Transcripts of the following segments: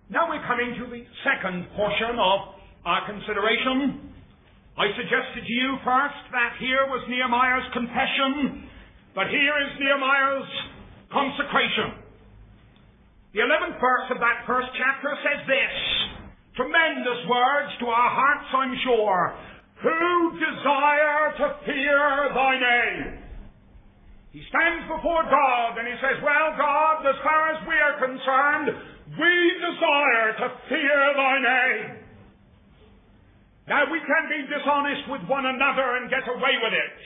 Now we're coming to the second portion of our consideration. I suggested to you first that here was Nehemiah's confession, but here is Nehemiah's consecration. The 11th verse of that first chapter says this, tremendous words to our hearts, I'm sure. Who desire to fear thy name? He stands before God and he says, well, God, as far as we are concerned, we desire to fear thy name. Now, we can be dishonest with one another and get away with it.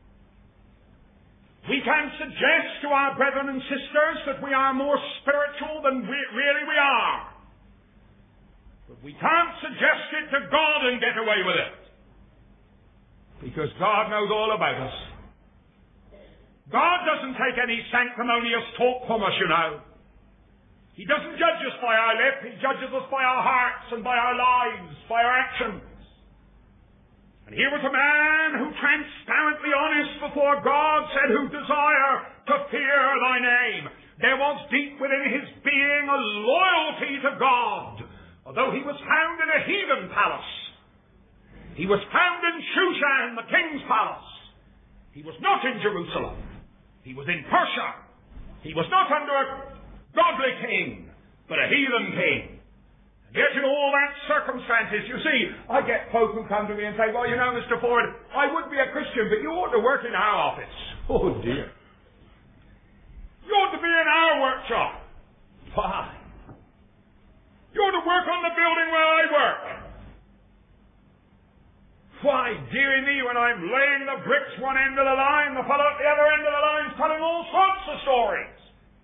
We can suggest to our brethren and sisters that we are more spiritual than really we are. But we can't suggest it to God and get away with it. Because God knows all about us. God doesn't take any sanctimonious talk from us, you know. He doesn't judge us by our lip. He judges us by our hearts and by our lives, by our actions. And here was a man who, transparently honest before God, said, who desire to fear thy name. There was deep within his being a loyalty to God, although he was found in a heathen palace. He was found in Shushan, the king's palace. He was not in Jerusalem. He was in Persia. He was not under a godly king, but a heathen king. And yet in all that circumstances, you see, I get folk who come to me and say, well, you know, Mr. Ford, I would be a Christian, but you ought to work in our office. Oh, dear. You ought to be in our workshop. Why? You ought to work on the building where I work. Why, dearie me, when I'm laying the bricks one end of the line, the fellow at the other end of the line's telling all sorts of stories.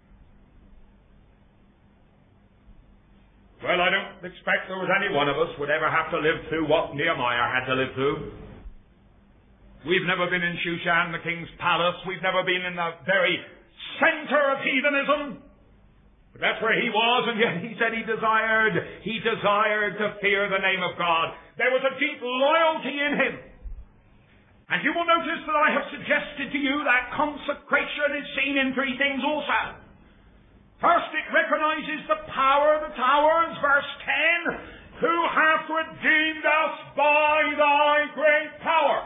Well, I don't expect there was any one of us would ever have to live through what Nehemiah had to live through. We've never been in Shushan, the king's palace. We've never been in the very center of heathenism. But that's where he was, and yet he said he desired to fear the name of God. There was a deep loyalty in him. And you will notice that I have suggested to you that consecration is seen in three things also. First, it recognizes the power of the towers, verse 10, who hath redeemed us by thy great power.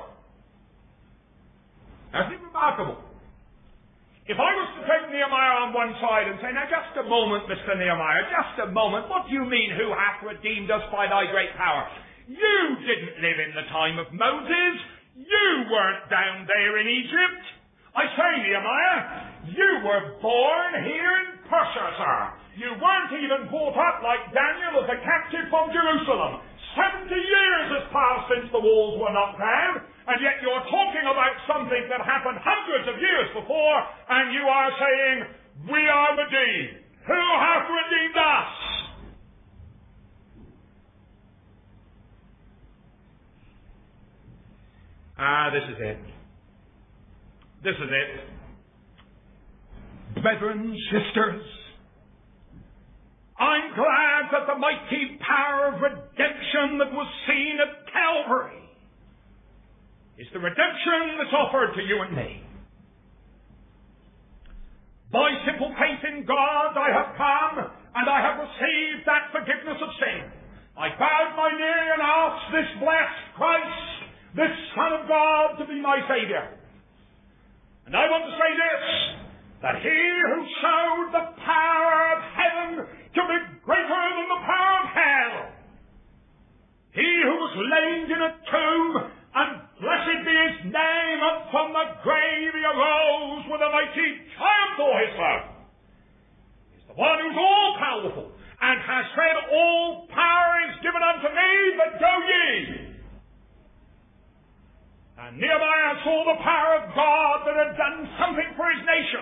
That's remarkable. If I was to take Nehemiah on one side and say, now just a moment, Mr. Nehemiah, just a moment, what do you mean, who hath redeemed us by thy great power? You didn't live in the time of Moses. You weren't down there in Egypt. I say, Nehemiah, you were born here in Persia, sir. You weren't even brought up like Daniel as a captive from Jerusalem. 70 years has passed since the walls were knocked down, and yet you're talking about something that happened hundreds of years before, and you are saying, we are redeemed. Who hath redeemed us? This is it. This is it. Brethren, sisters, I'm glad that the mighty power of redemption that was seen at Calvary is the redemption that's offered to you and me. By simple faith in God I have come, and I have received that forgiveness of sin. I bowed my knee and asked this blessed Christ, this Son of God, to be my Savior. And I want to say this, that he who showed the power of heaven to be greater than the power of hell, he who was laid in a tomb, and blessed be his name, up from the grave he arose with a mighty triumph for his love, is the one who's all powerful, and has said, all power is given unto me, but go ye. And Nehemiah saw the power of God that had done something for his nation.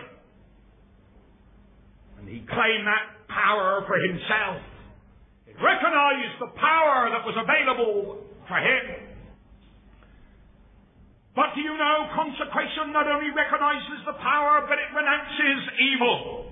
And he claimed that power for himself. It recognized the power that was available for him. But do you know, consecration not only recognizes the power, but it renounces evil.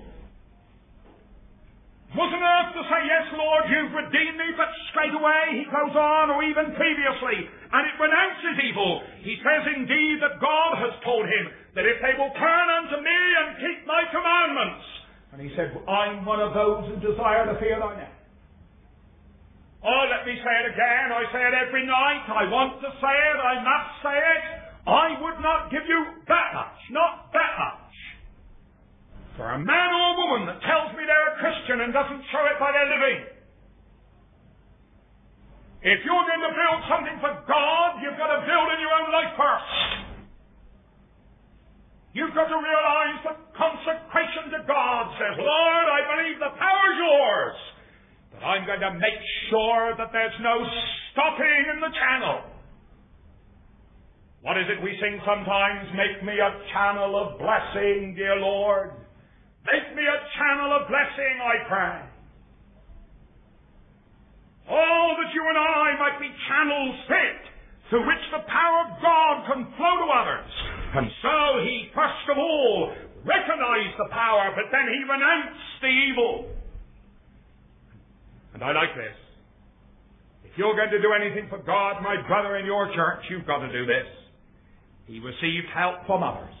Wasn't enough to say, yes, Lord, you've redeemed me, but straight away he goes on, or even previously, and it renounces evil. He says indeed that God has told him that if they will turn unto me and keep my commandments, and he said, I'm one of those who desire to fear thy name. Oh, let me say it again. I say it every night. I want to say it. I must say it. I would not give you that much. Not that much. For a man or a woman that tells me they're a Christian and doesn't show it by their living. If you're going to build something for God, you've got to build in your own life first. You've got to realize that consecration to God says, Lord, I believe the power's yours. But I'm going to make sure that there's no stopping in the channel. What is it we sing sometimes? Make me a channel of blessing, dear Lord. Make me a channel of blessing, I pray. Oh, that you and I might be channels fit through which the power of God can flow to others. And so he, first of all, recognized the power, but then he renounced the evil. And I like this. If you're going to do anything for God, my brother, in your church, you've got to do this. He received help from others.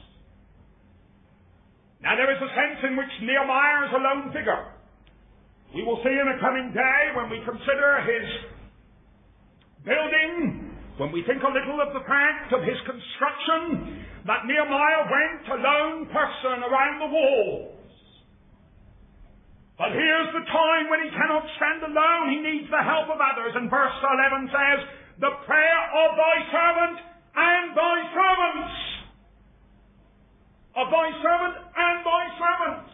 Now there is a sense in which Nehemiah is a lone figure. We will see in a coming day, when we consider his building, when we think a little of the fact of his construction, that Nehemiah went a lone person around the walls. But here's the time when he cannot stand alone. He needs the help of others. And verse 11 says, the prayer of thy servant and thy servants. Of thy servant and thy servants.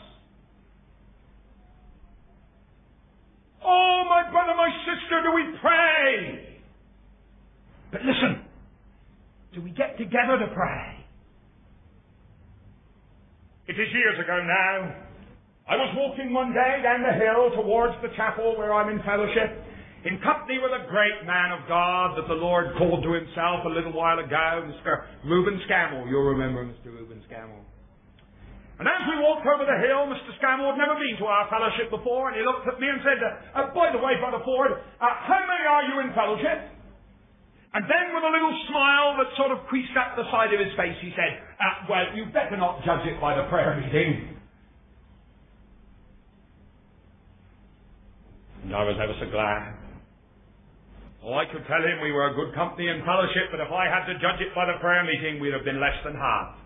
Oh, my brother, my sister, do we pray? But listen, do we get together to pray? It is years ago now. I was walking one day down the hill towards the chapel where I'm in fellowship, in company with a great man of God that the Lord called to himself a little while ago, Mr. Reuben Scammell. You'll remember Mr. Reuben Scammell. And as we walked over the hill, Mr. Scammell had never been to our fellowship before, and he looked at me and said, by the way, Brother Ford, how many are you in fellowship? And then with a little smile that sort of creased up the side of his face, he said, well, you better not judge it by the prayer meeting. And I was ever so glad. Oh, I could tell him we were a good company in fellowship, but if I had to judge it by the prayer meeting, we'd have been less than half.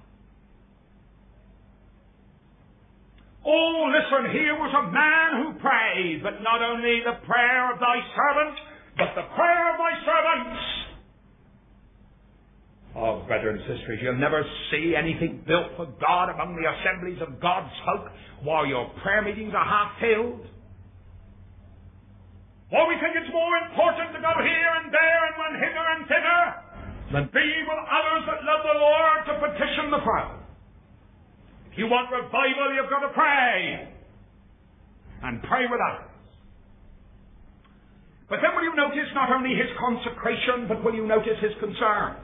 Oh, listen, here was a man who prayed, but not only the prayer of thy servant, but the prayer of thy servants. Oh, brother and sisters, you'll never see anything built for God among the assemblies of God's folk while your prayer meetings are half filled. Or we think it's more important to go here and there and run hither and thither than be with others that love the Lord to petition the throne. If you want revival, you've got to pray. And pray with others. But then will you notice not only his consecration, but will you notice his concern?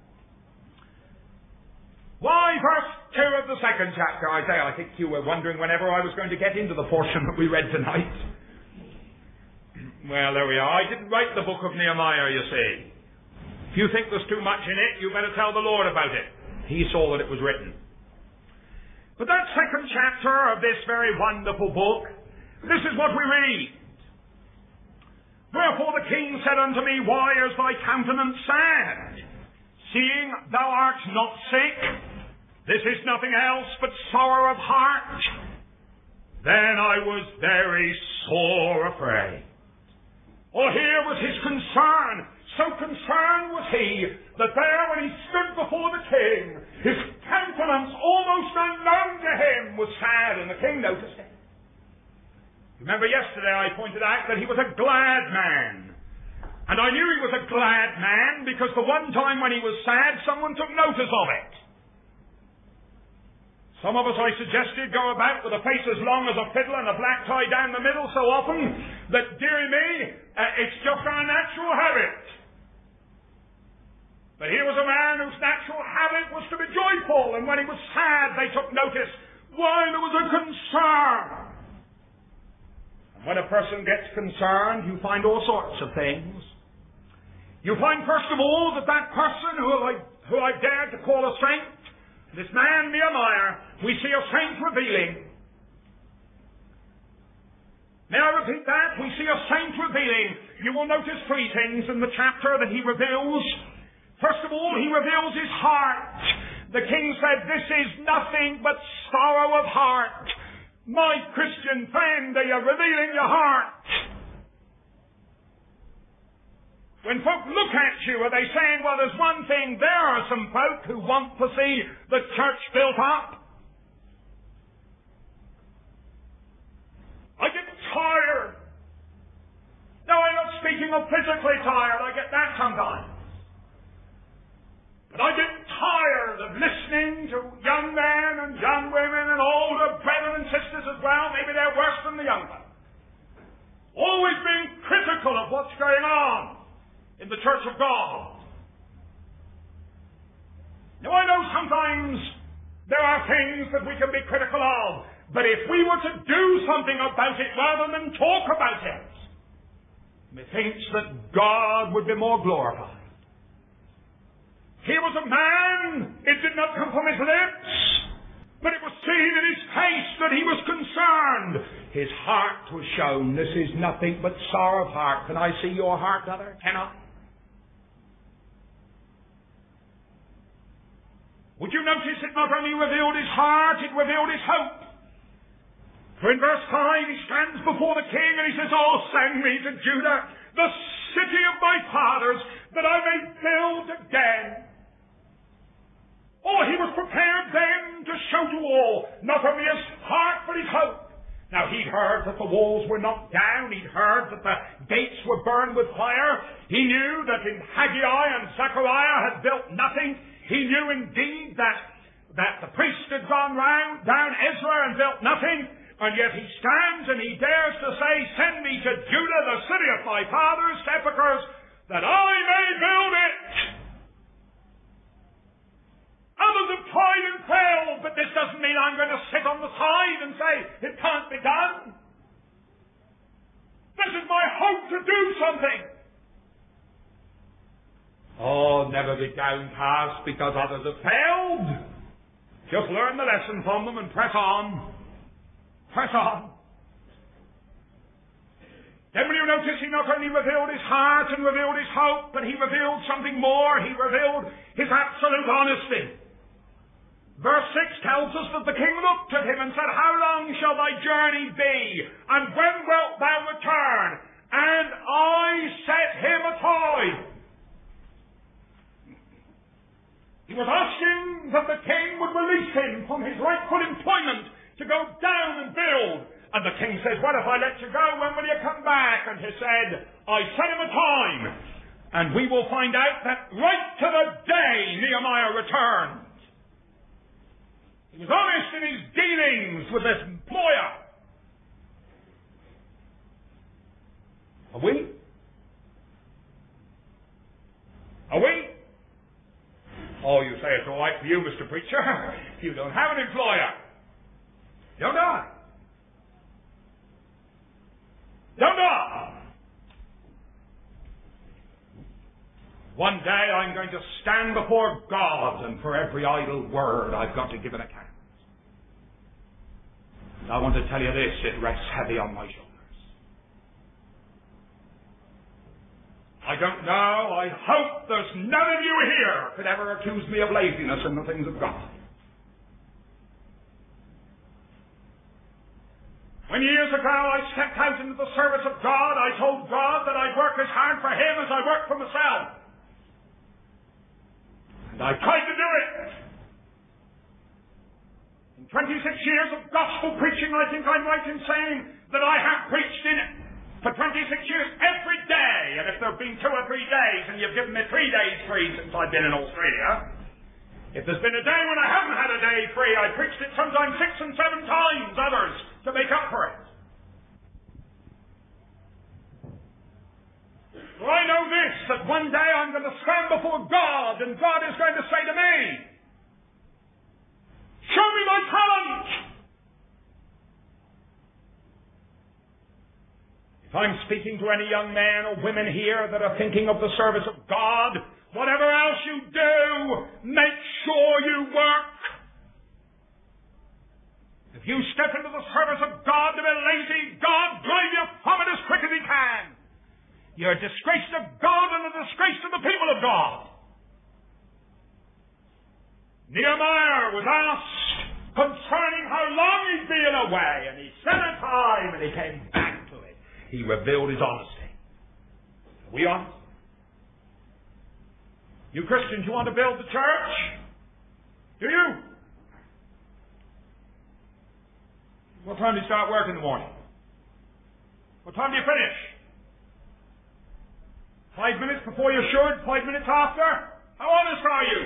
Why, verse 2 of the second chapter, Isaiah, I think you were wondering whenever I was going to get into the portion that we read tonight. Well, there we are. I didn't write the book of Nehemiah, you see. If you think there's too much in it, you better tell the Lord about it. He saw that it was written. But that second chapter of this very wonderful book, this is what we read. Wherefore the king said unto me, why is thy countenance sad? Seeing thou art not sick, this is nothing else but sorrow of heart. Then I was very sore afraid. Oh, here was his concern. So concerned was he that there when he stood before the king, his countenance almost unknown to him was sad, and the king noticed it. Remember yesterday I pointed out that he was a glad man. And I knew he was a glad man because the one time when he was sad, someone took notice of it. Some of us, I suggested, go about with a face as long as a fiddle and a black tie down the middle so often that, dearie me, it's just our natural habit. But here was a man whose natural habit was to be joyful, and when he was sad, they took notice. Why, there was a concern. And when a person gets concerned, you find all sorts of things. You find, first of all, that person who I dared to call a saint, this man, Nehemiah, we see a saint revealing. May I repeat that? We see a saint revealing, you will notice three things in the chapter that he reveals. First of all, he reveals his heart. The king said, this is nothing but sorrow of heart. My Christian friend, are you revealing your heart? When folk look at you, are they saying, well, there's one thing, there are some folk who want to see the church built up? I get tired. No, I'm not speaking of physically tired. I get that sometimes. But I get tired of listening to young men and young women and older brethren and sisters as well. Maybe they're worse than the young ones. Always being critical of what's going on in the church of God. Now, I know sometimes there are things that we can be critical of, but if we were to do something about it rather than talk about it, methinks that God would be more glorified. Here was a man, it did not come from his lips, but it was seen in his face that he was concerned. His heart was shown. This is nothing but sorrow of heart. Can I see your heart, brother? Can I? Would you notice it not only revealed his heart, it revealed his hope. For in verse 5 he stands before the king and he says, oh, send me to Judah, the city of my fathers, that I may build again. Oh, he was prepared then to show to all, not only his heart, but his hope. Now, he'd heard that the walls were knocked down. He'd heard that the gates were burned with fire. He knew that in Haggai and Zechariah had built nothing. He knew indeed that the priest had gone down Ezra and built nothing. And yet he stands and he dares to say, send me to Judah, the city of my fathers' sepulchres, that I may build it. Others have tried and failed, but this doesn't mean I'm going to sit on the side and say, it can't be done. This is my hope to do something. Oh, never be downcast because others have failed. Just learn the lesson from them and press on. Press on. Then will you notice he not only revealed his heart and revealed his hope, but he revealed something more. He revealed his absolute honesty. Verse 6 tells us that the king looked at him and said, how long shall thy journey be? And when wilt thou return? And I set him a time. He was asking that the king would release him from his rightful employment to go down and build. And the king says, well, if I let you go, when will you come back? And he said, I set him a time. And we will find out that right to the day Nehemiah returned. He was honest in his dealings with this employer. Are we? Are we? Oh, you say it's all right for you, Mr. Preacher. You don't have an employer. Don't I? Don't I? One day I'm going to stand before God, and for every idle word I've got to give an account. And I want to tell you this, it rests heavy on my shoulders. I don't know, I hope there's none of you here could ever accuse me of laziness in the things of God. When years ago I stepped out into the service of God, I told God that I'd work as hard for Him as I worked for myself. And I tried to do it. In 26 years of gospel preaching, I think I'm right in saying that I have preached in it for 26 years every day. And if there have been 2 or 3 days, and you've given me 3 days free since I've been in Australia, if there's been a day when I haven't had a day free, I preached it sometimes 6 and 7 times, others, to make up for it. Well, I know this, that one day I'm going to stand before God, and God is going to say to me, show me my talent! If I'm speaking to any young man or women here that are thinking of the service of God, whatever else you do, make sure you work. If you step into the service of God to be lazy, God drive you from it as quick as He can. you're a disgrace to God and a disgrace to the people of God. Nehemiah was asked concerning how long he'd been away, and he said a time, and he came back to it. He revealed his honesty. Are we honest? You Christians, you want to build the church? Do you? What time do you start work in the morning? What time do you finish? 5 minutes before you should? 5 minutes after? How honest are you?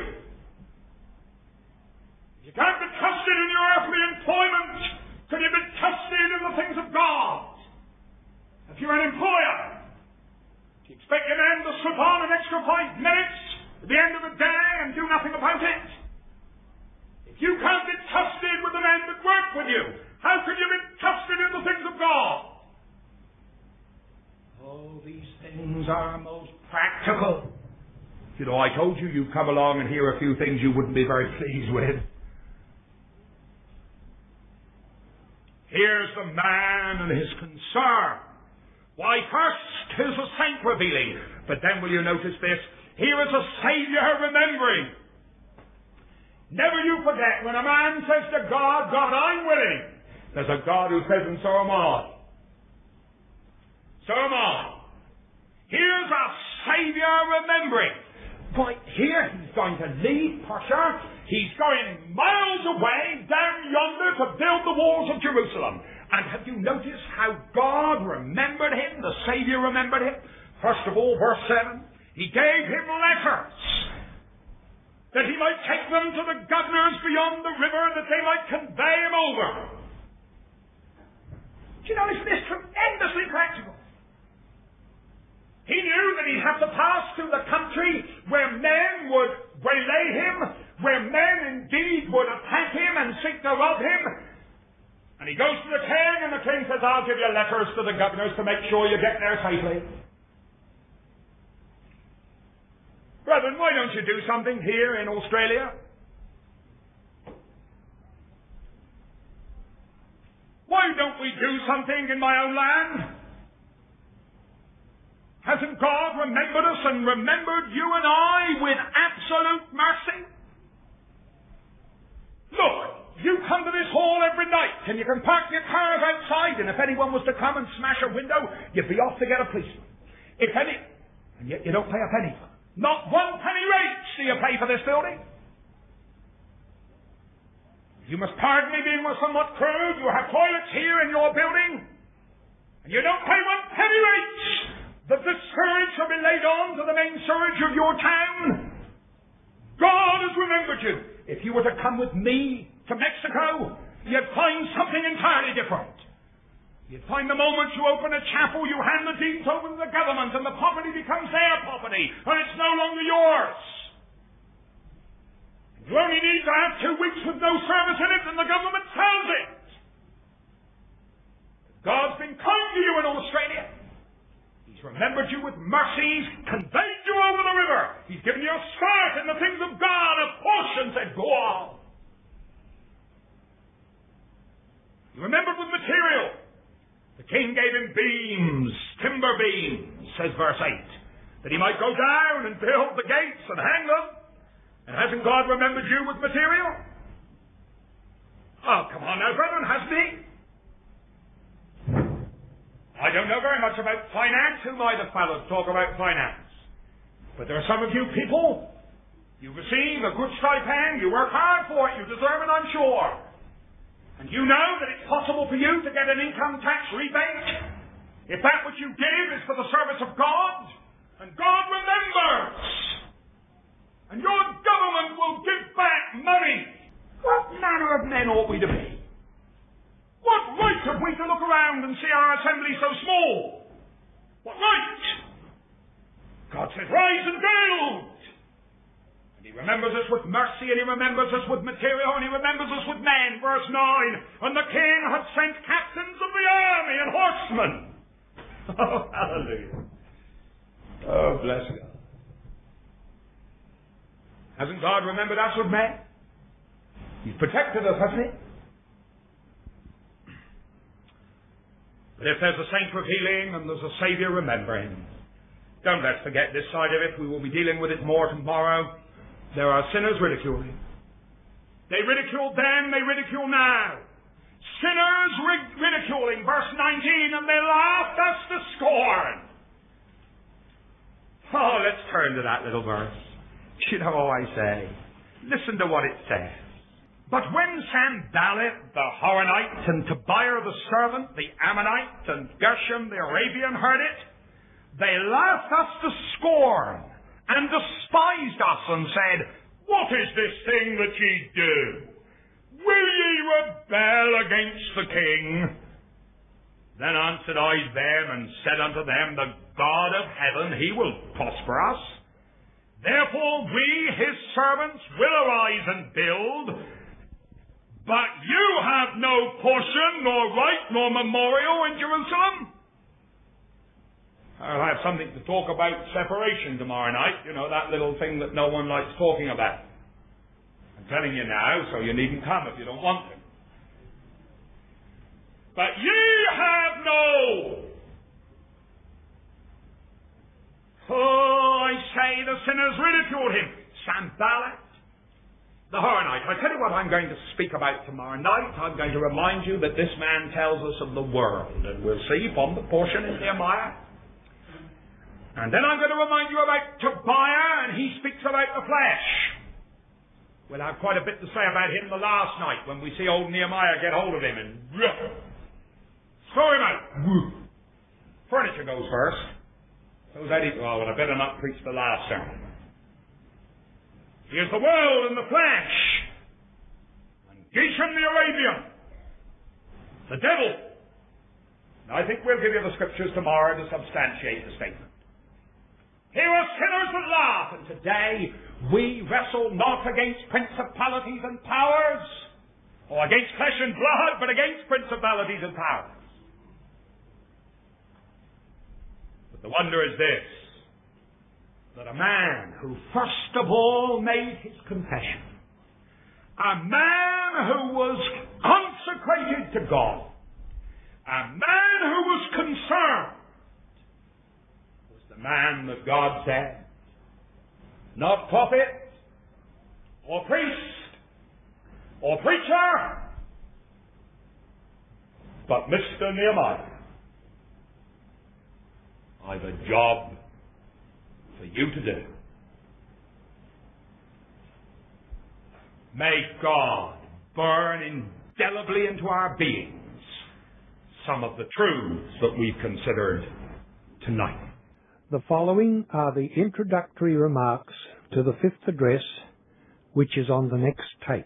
You can't be trusted in your earthly employment. Can you be trusted in the things of God? If you're an employer, do you expect your man to slip on an extra 5 minutes at the end of the day and do nothing about it? If you can't be trusted with the men that work with you, how can you be trusted in the things of God? Oh, these things are most practical. You know, I told you you'd come along and hear a few things you wouldn't be very pleased with. Here's the man and his concern. Why, first, 'tis a saint revealing. But then will you notice this? Here is a Saviour remembering. Never you forget, when a man says to God, God, I'm willing, there's a God who says, and so am I. So am I. Here's a Saviour remembering. Right here, he's going to leave Persia. He's going miles away, down yonder, to build the walls of Jerusalem. And have you noticed how God remembered him? The Saviour remembered him? First of all, verse 7, he gave him letters, that he might take them to the governors beyond the river, that they might convey him over. Do you notice this? Tremendously practical. He knew that he'd have to pass through the country where men would waylay him, where men indeed would attack him and seek to rob him. And he goes to the king, and the king says, I'll give you letters to the governors to make sure you get there safely. Brethren, why don't you do something here in Australia? Why don't we do something in my own land? Hasn't God remembered us and remembered you and I with absolute mercy? Look, you come to this hall every night, and you can park your cars outside, and if anyone was to come and smash a window, you'd be off to get a policeman. And yet you don't pay a penny for it. Not 1 penny rates do you pay for this building. You must pardon me being somewhat crude. You have toilets here in your building, and you don't pay 1 penny rates. That the sewage shall be laid on to the main sewage of your town. God has remembered you. If you were to come with me to Mexico, you'd find something entirely different. You'd find the moment you open a chapel, you hand the deeds over to the government, and the property becomes their property, and it's no longer yours. You only need to have 2 weeks with no service in it, and the government sells it. God's been kind to you in Australia. He's remembered you with mercy. He's conveyed you over the river. He's given you a start in the things of God, a push, and said, go on. You remembered with material. The king gave him beams, timber beams, says verse 8, that he might go down and build the gates and hang them. And hasn't God remembered you with material? Oh, come on now, brethren, hasn't he? I don't know very much about finance. Who am I the fellow to talk about finance? But there are some of you people, you receive a good stipend, you work hard for it, you deserve it, I'm sure. And you know that it's possible for you to get an income tax rebate if that which you give is for the service of God. And God remembers. And your government will give back money. What manner of men ought we to be? What right have we to look around and see our assembly so small? What right? God says, rise and build. And he remembers us with mercy, and he remembers us with material, and he remembers us with men. Verse 9, and the king had sent captains of the army and horsemen. Oh, hallelujah. Oh, bless God. Hasn't God remembered us with men? He's protected us, hasn't he? But if there's a saint revealing and there's a Saviour remembering, Don't let's forget this side of it. We will be dealing with it more tomorrow. There are sinners ridiculing. They ridiculed then, they ridicule now. Sinners ridiculing, verse 19, and they laughed us to scorn. Oh, let's turn to that little verse. You know, I say, listen to what it says. But when Sanballat the Horonite and Tobiah the servant, the Ammonite, and Geshem the Arabian heard it, they laughed us to scorn and despised us and said, What is this thing that ye do? Will ye rebel against the king? Then answered I them and said unto them, The God of heaven, he will prosper us. Therefore we, his servants, will arise and build. But you have no portion, nor right, nor memorial in Jerusalem. I'll have something to talk about separation tomorrow night. You know, that little thing that no one likes talking about. I'm telling you now, so you needn't come if you don't want to. But ye have no. Oh, I say the sinners ridiculed him. Sanballat, the Horonite. I tell you what I'm going to speak about tomorrow night. I'm going to remind you that this man tells us of the world. And we'll see from the portion in Nehemiah. And then I'm going to remind you about Tobiah, and he speaks about the flesh. We'll have quite a bit to say about him the last night when we see old Nehemiah get hold of him and throw him out. Furniture goes first. So that well, I better not preach the last sermon. Here's the world and the flesh. And Geshem the Arabian. The devil. Now, I think we'll give you the scriptures tomorrow to substantiate the statement. Here are sinners that laugh, and today we wrestle not against principalities and powers, or against flesh and blood, but against principalities and powers. But the wonder is this, that a man who first of all made his confession, a man who was consecrated to God, a man who was concerned, the man that God said, not prophet, or priest, or preacher, but Mr. Nehemiah, I've a job for you to do. May God burn indelibly into our beings some of the truths that we've considered tonight. The following are the introductory remarks to the fifth address, which is on the next tape.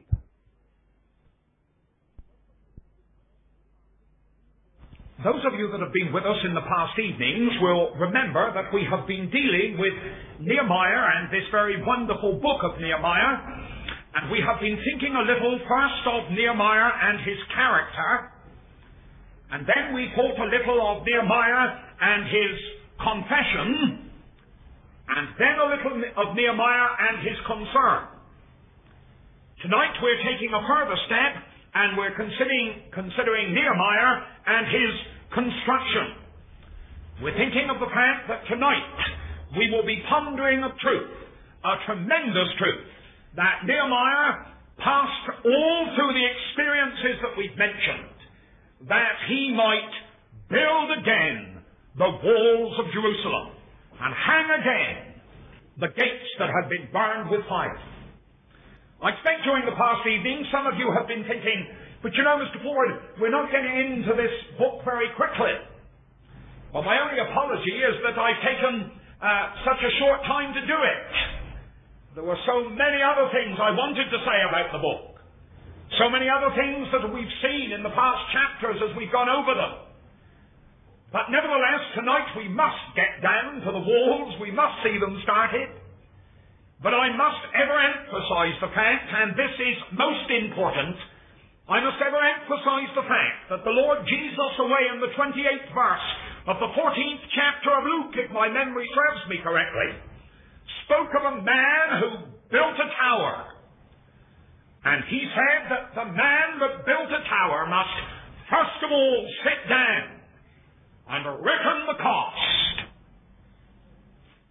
Those of you that have been with us in the past evenings will remember that we have been dealing with Nehemiah and this very wonderful book of Nehemiah, and we have been thinking a little first of Nehemiah and his character, and then we thought a little of Nehemiah and his confession, and then a little of Nehemiah and his concern. Tonight we're taking a further step, and we're considering Nehemiah and his construction. We're thinking of the fact that tonight we will be pondering a truth, a tremendous truth, that Nehemiah passed all through the experiences that we've mentioned, that he might build again the walls of Jerusalem, and hang again the gates that had been burned with fire. I expect during the past evening some of you have been thinking, but you know, Mr. Ford, we're not getting into this book very quickly. Well, my only apology is that I've taken such a short time to do it. There were so many other things I wanted to say about the book. So many other things that we've seen in the past chapters as we've gone over them. But nevertheless, tonight we must get down to the walls. We must see them started. But I must ever emphasize the fact, and this is most important, I must ever emphasize the fact that the Lord Jesus, away in the 28th verse of the 14th chapter of Luke, if my memory serves me correctly, spoke of a man who built a tower. And he said that the man that built a tower must first of all sit down and reckon the cost.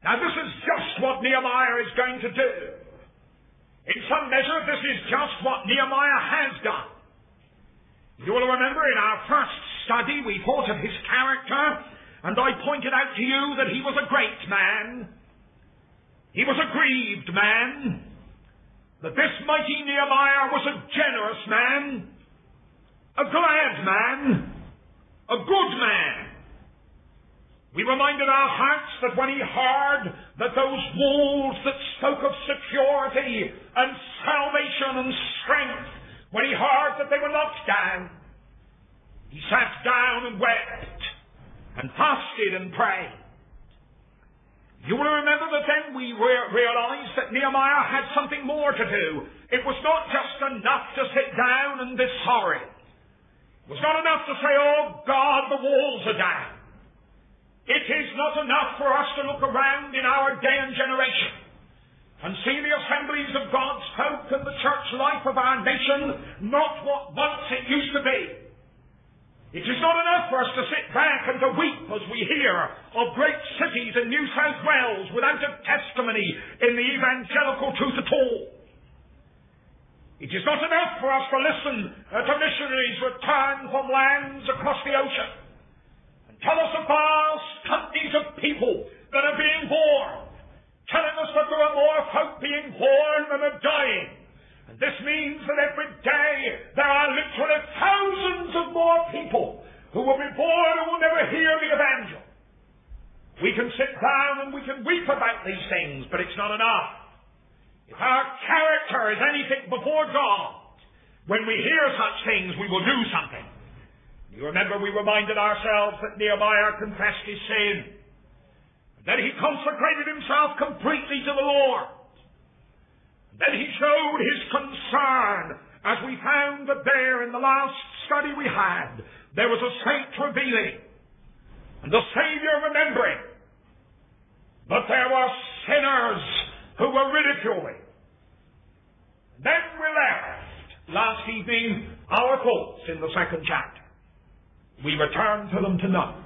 Now this is just what Nehemiah is going to do. In some measure, this is just what Nehemiah has done. You will remember in our first study we thought of his character, and I pointed out to you that he was a great man. He was a grieved man. That this mighty Nehemiah was a generous man, a glad man, a good man. We reminded our hearts that when he heard that those walls that spoke of security and salvation and strength, when he heard that they were knocked down, he sat down and wept and fasted and prayed. You will remember that then we realized that Nehemiah had something more to do. It was not just enough to sit down and be sorry. It was not enough to say, oh God, the walls are down. It is not enough for us to look around in our day and generation and see the assemblies of God's folk and the church life of our nation not what once it used to be. It is not enough for us to sit back and to weep as we hear of great cities in New South Wales without a testimony in the evangelical truth at all. It is not enough for us to listen to missionaries return from lands across the ocean and tell us of vast companies of people that are being born, telling us that there are more folk being born than are dying. And this means that every day there are literally thousands of more people who will be born and will never hear the evangel. We can sit down and we can weep about these things, but it's not enough. If our character is anything before God, when we hear such things, we will do something. You remember we reminded ourselves that Nehemiah confessed his sin, that he consecrated himself completely to the Lord. Then he showed his concern as we found that there in the last study we had, there was a saint revealing and the Savior remembering. But there were sinners who were ridiculing. Then we left last evening our thoughts in the second chapter. We return to them tonight.